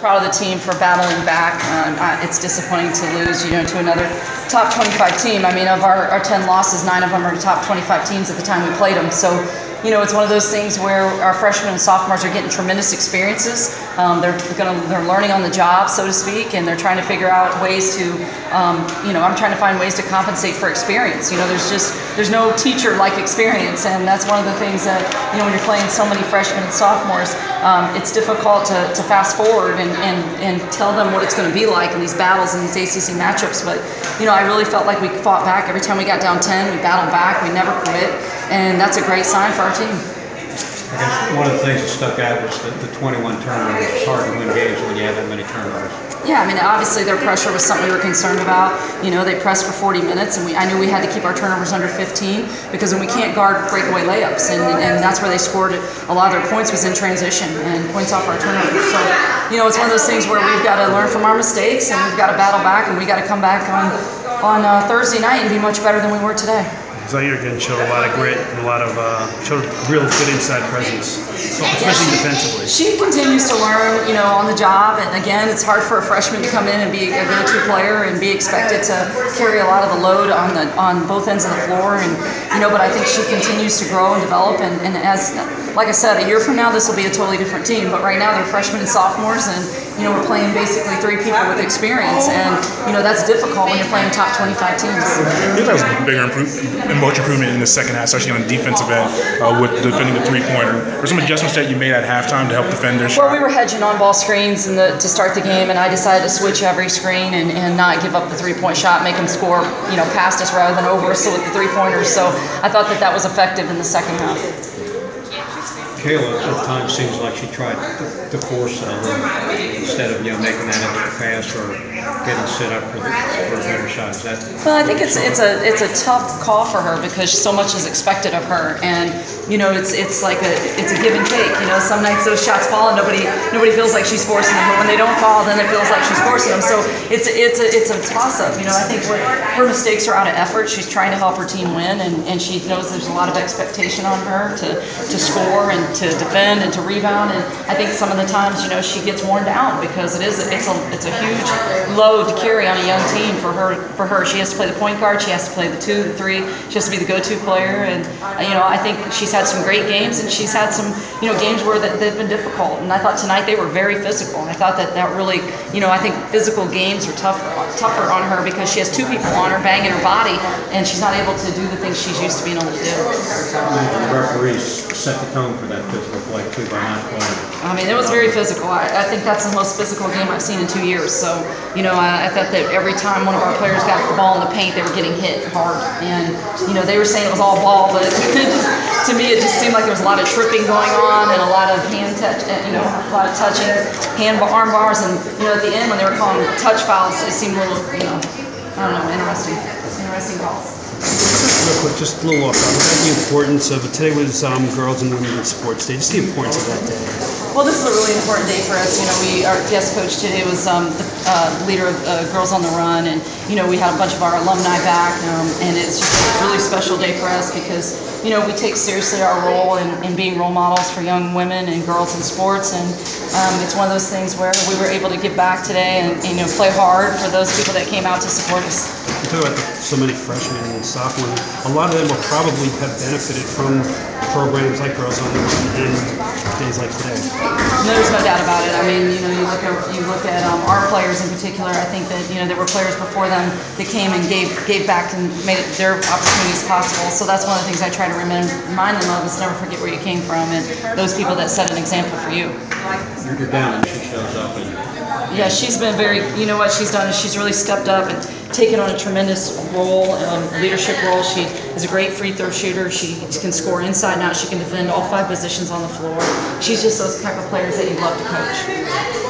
proud of the team for battling back. It's disappointing to lose, to another top 25 team. I mean, of our 10 losses, 9 of them are top 25 teams at the time we played them. So, it's one of those things where our freshmen and sophomores are getting tremendous experiences. They're learning on the job, so to speak, and they're trying to figure out ways to, I'm trying to find ways to compensate for experience. There's no teacher like experience, and that's one of the things that, when you're playing so many freshmen and sophomores, it's difficult to fast forward and tell them what it's going to be like in these battles and these ACC matchups. But, I really felt like we fought back. Every time we got down 10, we battled back. We never quit, and that's a great sign for our team. I guess one of the things that stuck out was the 21 turnovers. It's hard to win games when you have that many turnovers. Yeah, I mean, obviously their pressure was something we were concerned about. They pressed for 40 minutes, and I knew we had to keep our turnovers under 15 because when we can't guard breakaway layups, and that's where they scored a lot of their points was in transition and points off our turnovers. So, it's one of those things where we've got to learn from our mistakes, and we've got to battle back, and we got to come back on Thursday night and be much better than we were today. Zaire again showed a lot of grit and showed real good inside presence, especially defensively. She continues to learn, on the job, and again, it's hard for a freshman to come in and be a go-to player and be expected to carry a lot of the load on both ends of the floor, and but I think she continues to grow and develop, and as like I said, a year from now this will be a totally different team, but right now they're freshmen and sophomores, and we're playing basically 3 people with experience, and that's difficult when you're playing top 25 teams. I think that was a bigger much improvement in the second half, especially on the defensive end with defending the three-pointer. Were some adjustments that you made at halftime to help defend their shot? Well, we were hedging on ball screens to start the game, and I decided to switch every screen and not give up the three-point shot, make them score, past us rather than over us with the three-pointers. So I thought that was effective in the second half. Kayla at times seems like she tried to force a little instead of making that extra pass or getting set up for a better shot. Is that? Well, I think it's a tough call for her because so much is expected of her, and it's like it's a give and take. Some nights those shots fall and nobody feels like she's forcing them, but when they don't fall, then it feels like she's forcing them. So it's a toss up. I think her mistakes are out of effort. She's trying to help her team win, and she knows there's a lot of expectation on her to score and to defend and to rebound, and I think some of the times she gets worn down because it's a huge load to carry on a young team for her. She has to play the point guard, she has to play the 2, the 3, she has to be the go-to player, and I think she's had some great games, and she's had some games where they've been difficult, and I thought tonight they were very physical, and I thought that really I think physical games are tougher on her because she has 2 people on her banging her body, and she's not able to do the things she's used to being able to do. The referees set the tone for that physical play too by not playing. I mean, it was very physical. I think that's the most physical game I've seen in 2 years. So, I thought that every time one of our players got the ball in the paint, they were getting hit hard. And, they were saying it was all ball, but to me it just seemed like there was a lot of tripping going on and a lot of hand touch, a lot of touching, arm bars, and, at the end when they were calling touch fouls, it seemed a little, I don't know, interesting calls. Real quick, just a little off topic. The importance of today was Girls and Women's Sports Day. Just the importance of that day. Well, this is a really important day for us. Our guest coach today was the leader of Girls on the Run, and we had a bunch of our alumni back, and it's just a really special day for us because we take seriously our role in being role models for young women and girls in sports, and it's one of those things where we were able to give back today and play hard for those people that came out to support us. You talk about so many freshmen and sophomores. A lot of them will probably have benefited from programs like Girls on the Run and days like today. No, there's no doubt about it. I mean, you look at our players in particular. I think that there were players before them that came and gave back and made their opportunities possible. So that's one of the things I try to remind them of is never forget where you came from and those people that set an example for you. You're down and she shows up and. Yeah, she's been very. What she's done is she's really stepped up and taken on a tremendous role, leadership role. She is a great free throw shooter. She can score inside and out. She can defend all 5 positions on the floor. She's just those type of players that you love to coach.